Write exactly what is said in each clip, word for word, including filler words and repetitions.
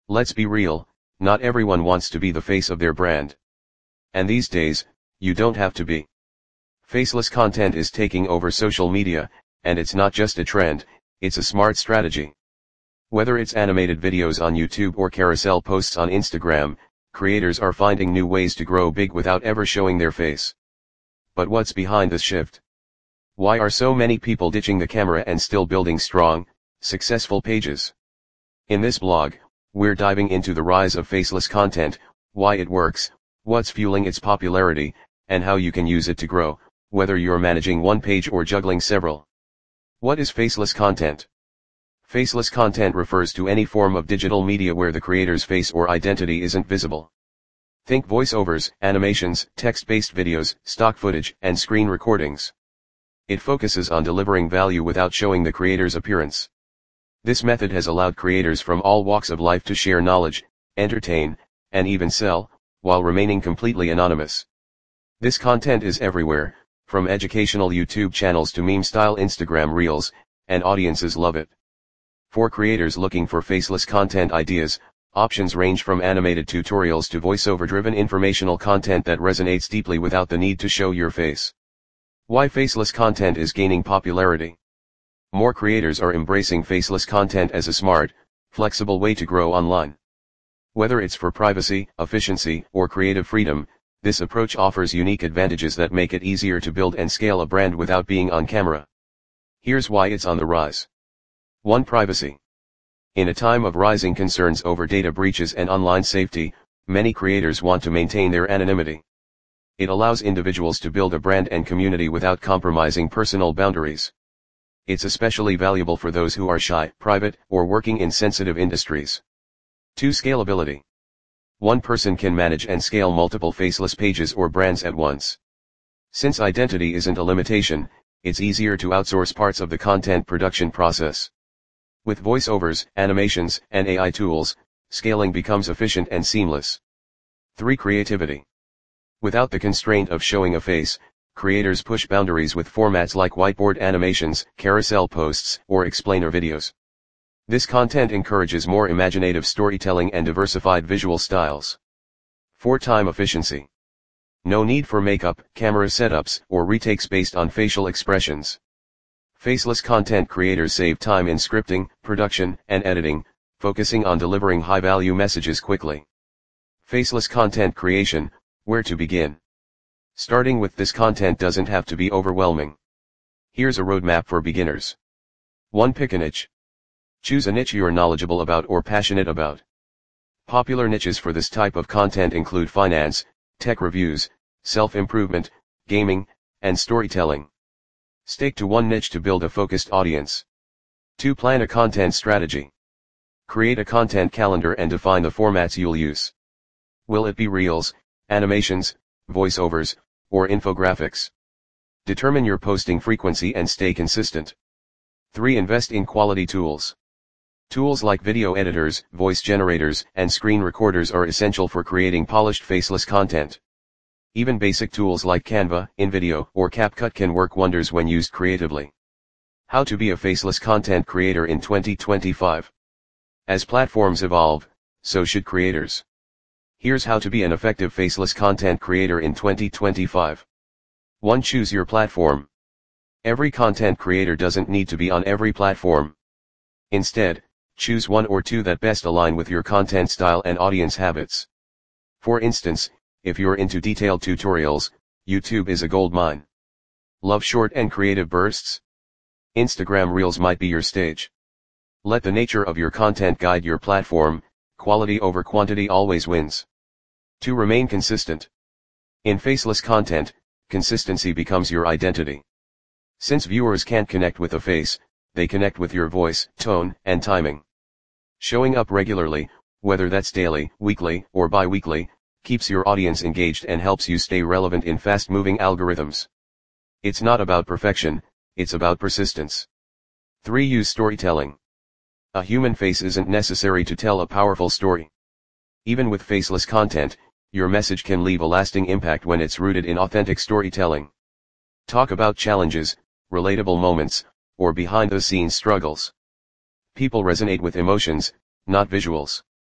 Let's be real, not everyone wants to be the face of their brand. And these days, you don't have to be. Faceless content is taking over social media, and it's not just a trend, it's a smart strategy. Whether it's animated videos on YouTube or carousel posts on Instagram, creators are finding new ways to grow big without ever showing their face. But what's behind this shift? Why are so many people ditching the camera and still building strong, successful pages? In this blog, we're diving into the rise of faceless content, why it works, what's fueling its popularity, and how you can use it to grow, whether you're managing one page or juggling several. What is faceless content? Faceless content refers to any form of digital media where the creator's face or identity isn't visible. Think voiceovers, animations, text-based videos, stock footage, and screen recordings. It focuses on delivering value without showing the creator's appearance. This method has allowed creators from all walks of life to share knowledge, entertain, and even sell, while remaining completely anonymous. This content is everywhere, from educational YouTube channels to meme-style Instagram reels, and audiences love it. For creators looking for faceless content ideas, options range from animated tutorials to voiceover-driven informational content that resonates deeply without the need to show your face. Why faceless content is gaining popularity? More creators are embracing faceless content as a smart, flexible way to grow online. Whether it's for privacy, efficiency, or creative freedom, this approach offers unique advantages that make it easier to build and scale a brand without being on camera. Here's why it's on the rise. one Privacy. In a time of rising concerns over data breaches and online safety, many creators want to maintain their anonymity. It allows individuals to build a brand and community without compromising personal boundaries. It's especially valuable for those who are shy, private, or working in sensitive industries. two Scalability. One person can manage and scale multiple faceless pages or brands at once. Since identity isn't a limitation, it's easier to outsource parts of the content production process. With voiceovers, animations, and A I tools, scaling becomes efficient and seamless. three Creativity. Without the constraint of showing a face, creators push boundaries with formats like whiteboard animations, carousel posts, or explainer videos. This content encourages more imaginative storytelling and diversified visual styles. four Time efficiency. No need for makeup, camera setups, or retakes based on facial expressions. Faceless content creators save time in scripting, production, and editing, focusing on delivering high-value messages quickly. Faceless content creation, where to begin? Starting with this content doesn't have to be overwhelming. Here's a roadmap for beginners. one Pick a niche. Choose a niche you're knowledgeable about or passionate about. Popular niches for this type of content include finance, tech reviews, self-improvement, gaming, and storytelling. Stick to one niche to build a focused audience. two Plan a content strategy. Create a content calendar and define the formats you'll use. Will it be reels, animations, voiceovers, or infographics? Determine your posting frequency and stay consistent. three Invest in quality tools. Tools like video editors, voice generators, and screen recorders are essential for creating polished faceless content. Even basic tools like Canva, InVideo, or CapCut can work wonders when used creatively. How to be a faceless content creator in twenty twenty-five. As platforms evolve, so should creators. Here's how to be an effective faceless content creator in twenty twenty-five. one Choose your platform. Every content creator doesn't need to be on every platform. Instead, choose one or two that best align with your content style and audience habits. For instance, if you're into detailed tutorials, YouTube is a goldmine. Love short and creative bursts? Instagram Reels might be your stage. Let the nature of your content guide your platform, quality over quantity always wins. To remain consistent. In faceless content, consistency becomes your identity. Since viewers can't connect with a face, they connect with your voice, tone, and timing. Showing up regularly, whether that's daily, weekly, or bi-weekly, keeps your audience engaged and helps you stay relevant in fast-moving algorithms. It's not about perfection, it's about persistence. three Use storytelling. A human face isn't necessary to tell a powerful story. Even with faceless content, your message can leave a lasting impact when it's rooted in authentic storytelling. Talk about challenges, relatable moments, or behind-the-scenes struggles. People resonate with emotions, not visuals.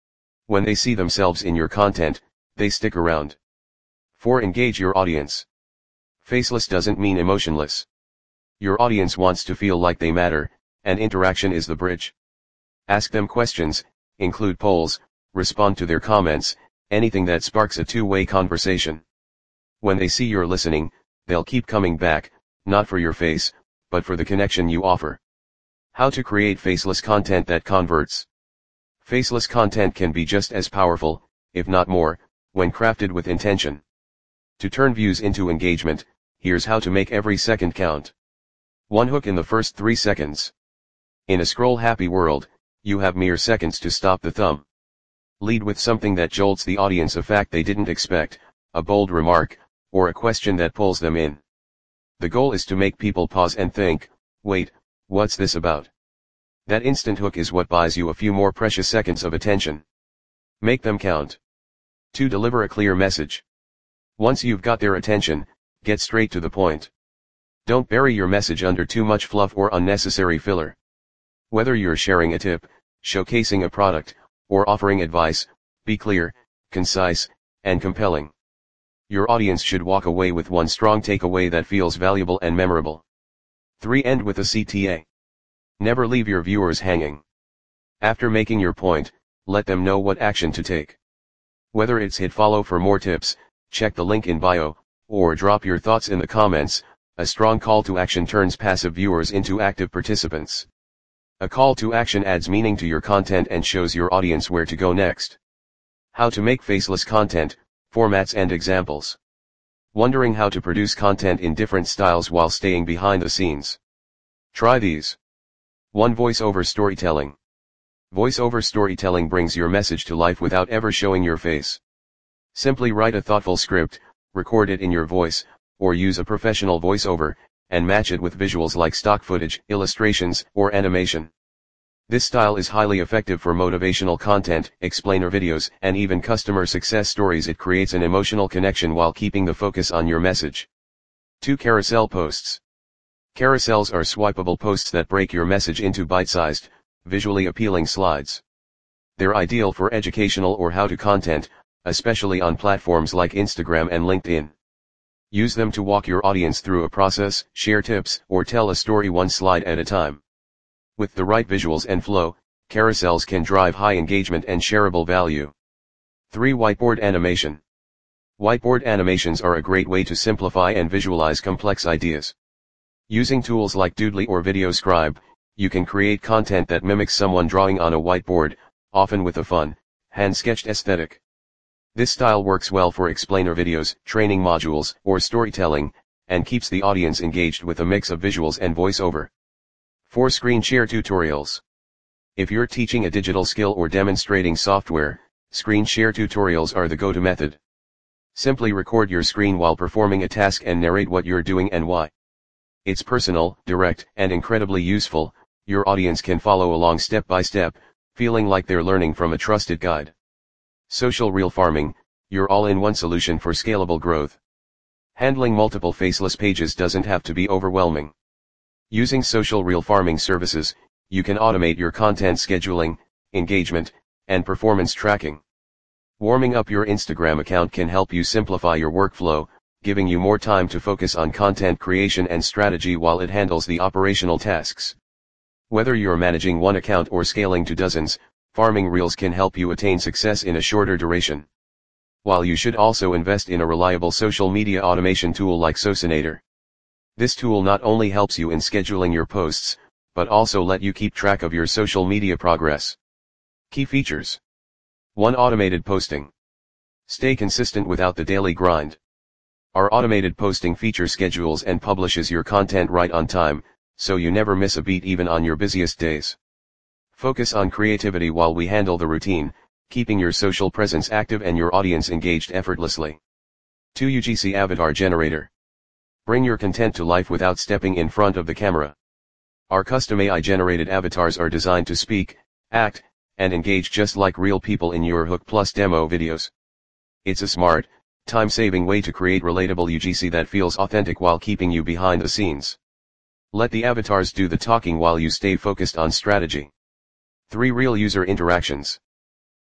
When they see themselves in your content, they stick around. four. Engage your audience. Faceless doesn't mean emotionless. Your audience wants to feel like they matter, and interaction is the bridge. Ask them questions, include polls, respond to their comments, anything that sparks a two-way conversation. When they see you're listening, they'll keep coming back, not for your face, but for the connection you offer. How to create faceless content that converts. Faceless content can be just as powerful, if not more, when crafted with intention. To turn views into engagement, here's how to make every second count. one. Hook in the first three seconds. In a scroll-happy world, you have mere seconds to stop the thumb. Lead with something that jolts the audience, a fact they didn't expect, a bold remark, or a question that pulls them in. The goal is to make people pause and think, wait, what's this about? That instant hook is what buys you a few more precious seconds of attention. Make them count. two. Deliver a clear message. Once you've got their attention, get straight to the point. Don't bury your message under too much fluff or unnecessary filler. Whether you're sharing a tip, showcasing a product, or offering advice, be clear, concise, and compelling. Your audience should walk away with one strong takeaway that feels valuable and memorable. three. End with a C T A. Never leave your viewers hanging. After making your point, let them know what action to take. Whether it's hit follow for more tips, check the link in bio, or drop your thoughts in the comments, a strong call to action turns passive viewers into active participants. A call to action adds meaning to your content and shows your audience where to go next. How to make faceless content, formats and examples. Wondering how to produce content in different styles while staying behind the scenes? Try these. one. Voice-over storytelling. Voice-over storytelling brings your message to life without ever showing your face. Simply write a thoughtful script, record it in your voice, or use a professional voiceover, and match it with visuals like stock footage, illustrations, or animation. This style is highly effective for motivational content, explainer videos, and even customer success stories. It creates an emotional connection while keeping the focus on your message. two. Carousel posts. Carousels are swipeable posts that break your message into bite-sized, visually appealing slides. They're ideal for educational or how-to content, especially on platforms like Instagram and LinkedIn. Use them to walk your audience through a process, share tips, or tell a story one slide at a time. With the right visuals and flow, carousels can drive high engagement and shareable value. three. Whiteboard animation. Whiteboard animations are a great way to simplify and visualize complex ideas. Using tools like Doodly or VideoScribe, you can create content that mimics someone drawing on a whiteboard, often with a fun, hand-sketched aesthetic. This style works well for explainer videos, training modules, or storytelling, and keeps the audience engaged with a mix of visuals and voiceover. four. Screen share tutorials. If you're teaching a digital skill or demonstrating software, screen share tutorials are the go-to method. Simply record your screen while performing a task and narrate what you're doing and why. It's personal, direct, and incredibly useful. Your audience can follow along step by step, feeling like they're learning from a trusted guide. Social Reel Farming, your all-in-one solution for scalable growth. Handling multiple faceless pages doesn't have to be overwhelming. Using Social Reel Farming services, you can automate your content scheduling, engagement, and performance tracking. Warming up your Instagram account can help you simplify your workflow, giving you more time to focus on content creation and strategy while it handles the operational tasks. Whether you're managing one account or scaling to dozens, Farming Reels can help you attain success in a shorter duration. While you should also invest in a reliable social media automation tool like Socinator. This tool not only helps you in scheduling your posts, but also let you keep track of your social media progress. Key features. one. Automated posting. Stay consistent without the daily grind. Our automated posting feature schedules and publishes your content right on time, so you never miss a beat even on your busiest days. Focus on creativity while we handle the routine, keeping your social presence active and your audience engaged effortlessly. two. U G C Avatar Generator. Bring your content to life without stepping in front of the camera. Our custom A I-generated avatars are designed to speak, act, and engage just like real people in your Hook Plus demo videos. It's a smart, time-saving way to create relatable U G C that feels authentic while keeping you behind the scenes. Let the avatars do the talking while you stay focused on strategy. three. Real user interactions.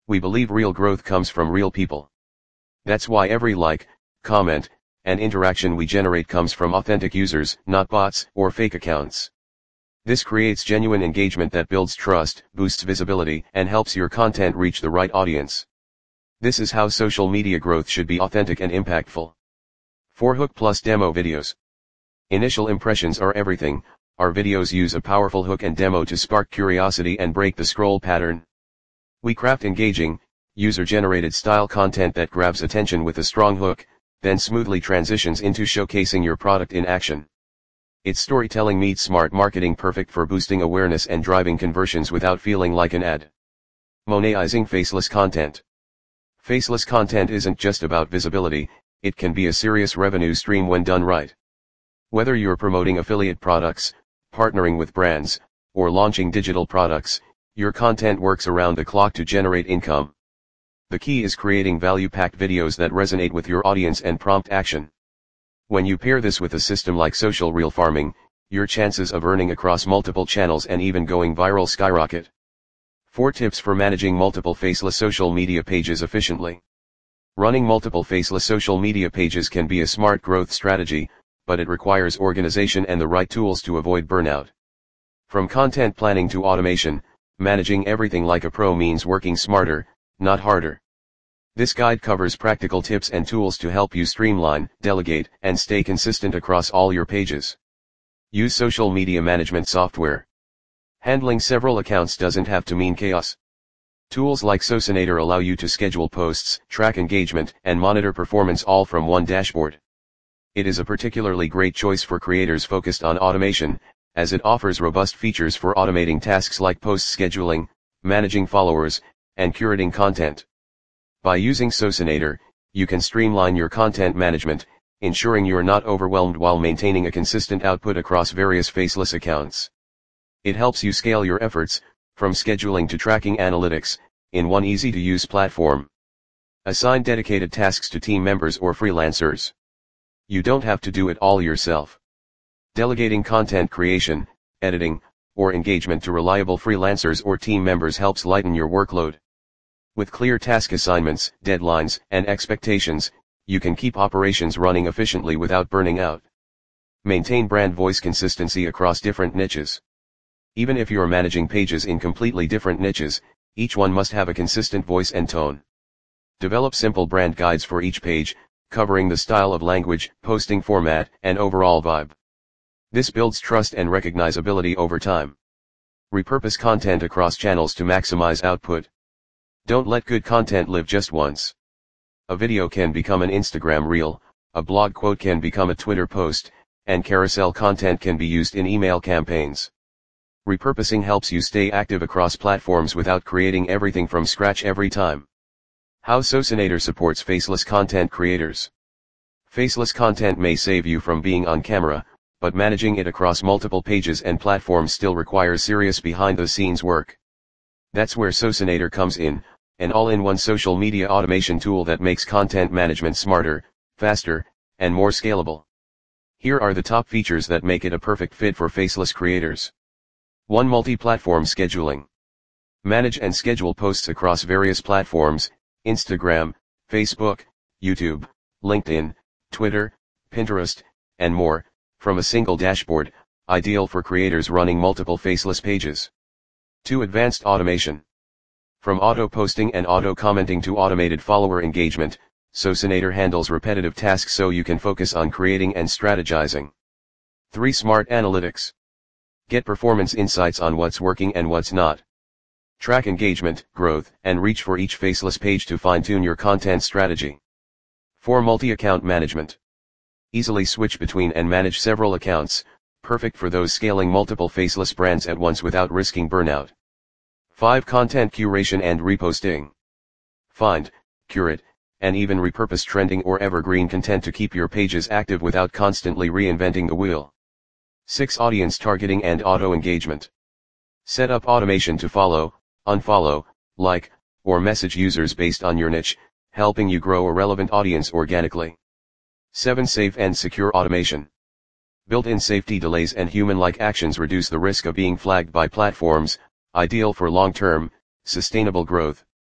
We believe real growth comes from real people. That's why every like, comment, and interaction we generate comes from authentic users, not bots or fake accounts. This creates genuine engagement that builds trust, boosts visibility, and helps your content reach the right audience. This is how social media growth should be: authentic and impactful. four Hook plus demo videos. Initial impressions are everything. Our videos use a powerful hook and demo to spark curiosity and break the scroll pattern. We craft engaging, user-generated style content that grabs attention with a strong hook, then smoothly transitions into showcasing your product in action. It's storytelling meets smart marketing, perfect for boosting awareness and driving conversions without feeling like an ad. Monetizing faceless content. Faceless content isn't just about visibility, it can be a serious revenue stream when done right. Whether you're promoting affiliate products, partnering with brands, or launching digital products, your content works around the clock to generate income. The key is creating value-packed videos that resonate with your audience and prompt action. When you pair this with a system like Social Reel Farming, your chances of earning across multiple channels and even going viral skyrocket. four Tips for managing multiple faceless social media pages efficiently. Running multiple faceless social media pages can be a smart growth strategy, but it requires organization and the right tools to avoid burnout. From content planning to automation, managing everything like a pro means working smarter, not harder. This guide covers practical tips and tools to help you streamline, delegate, and stay consistent across all your pages. Use social media management software. Handling several accounts doesn't have to mean chaos. Tools like Socinator allow you to schedule posts, track engagement, and monitor performance all from one dashboard. It is a particularly great choice for creators focused on automation, as it offers robust features for automating tasks like post scheduling, managing followers, and curating content. By using Socinator, you can streamline your content management, ensuring you're not overwhelmed while maintaining a consistent output across various faceless accounts. It helps you scale your efforts, from scheduling to tracking analytics, in one easy-to-use platform. Assign dedicated tasks to team members or freelancers. You don't have to do it all yourself. Delegating content creation, editing, or engagement to reliable freelancers or team members helps lighten your workload. With clear task assignments, deadlines, and expectations, you can keep operations running efficiently without burning out. Maintain brand voice consistency across different niches. Even if you're managing pages in completely different niches, each one must have a consistent voice and tone. Develop simple brand guides for each page, covering the style of language, posting format, and overall vibe. This builds trust and recognizability over time. Repurpose content across channels to maximize output. Don't let good content live just once. A video can become an Instagram reel, a blog quote can become a Twitter post, and carousel content can be used in email campaigns. Repurposing helps you stay active across platforms without creating everything from scratch every time. How Socinator supports faceless content creators. Faceless content may save you from being on camera, but managing it across multiple pages and platforms still requires serious behind-the-scenes work. That's where Socinator comes in, an all-in-one social media automation tool that makes content management smarter, faster, and more scalable. Here are the top features that make it a perfect fit for faceless creators. one Multi-platform scheduling. Manage and schedule posts across various platforms: Instagram, Facebook, YouTube, LinkedIn, Twitter, Pinterest, and more, from a single dashboard, ideal for creators running multiple faceless pages. two Advanced automation. From auto-posting and auto-commenting to automated follower engagement, Socinator handles repetitive tasks so you can focus on creating and strategizing. three Smart analytics. Get performance insights on what's working and what's not. Track engagement, growth, and reach for each faceless page to fine-tune your content strategy. four Multi-account management. Easily switch between and manage several accounts, perfect for those scaling multiple faceless brands at once without risking burnout. five Content curation and reposting. Find, curate, and even repurpose trending or evergreen content to keep your pages active without constantly reinventing the wheel. six Audience targeting and auto-engagement. Set up automation to follow, unfollow, like, or message users based on your niche, helping you grow a relevant audience organically. seven Safe and secure automation. Built-in safety delays and human-like actions reduce the risk of being flagged by platforms, ideal for long-term, sustainable growth.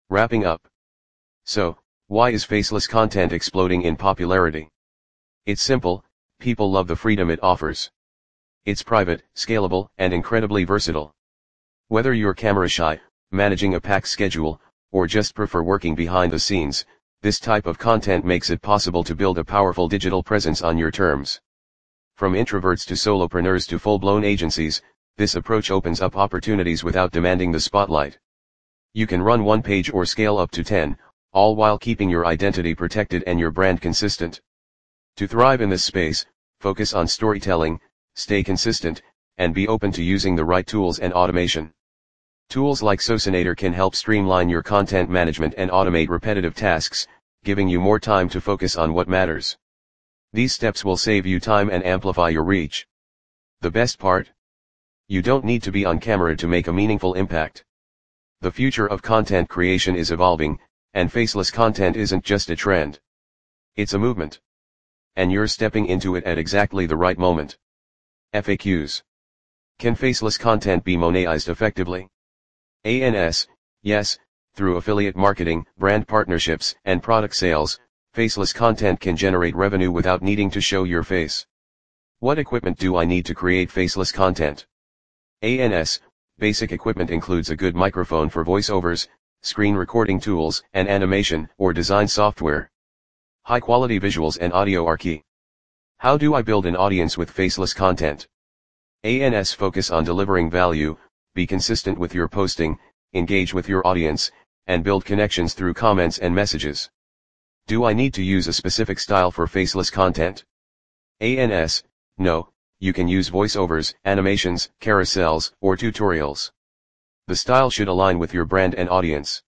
Wrapping up. So, why is faceless content exploding in popularity? It's simple, people love the freedom it offers. It's private, scalable, and incredibly versatile. Whether you're camera shy, managing a packed schedule, or just prefer working behind the scenes, this type of content makes it possible to build a powerful digital presence on your terms. From introverts to solopreneurs to full-blown agencies, this approach opens up opportunities without demanding the spotlight. You can run one page or scale up to ten, all while keeping your identity protected and your brand consistent. To thrive in this space, focus on storytelling, stay consistent, and be open to using the right tools and automation. Tools like Socinator can help streamline your content management and automate repetitive tasks, giving you more time to focus on what matters. These steps will save you time and amplify your reach. The best part? You don't need to be on camera to make a meaningful impact. The future of content creation is evolving, and faceless content isn't just a trend. It's a movement. And you're stepping into it at exactly the right moment. F A Qs. Can faceless content be monetized effectively? A N S, yes, through affiliate marketing, brand partnerships, and product sales, faceless content can generate revenue without needing to show your face. What equipment do I need to create faceless content? A N S, basic equipment includes a good microphone for voiceovers, screen recording tools, and animation or design software. High-quality visuals and audio are key. How do I build an audience with faceless content? A N S focus on delivering value, be consistent with your posting, engage with your audience, and build connections through comments and messages. Do I need to use a specific style for faceless content? A N S, no, you can use voiceovers, animations, carousels, or tutorials. The style should align with your brand and audience.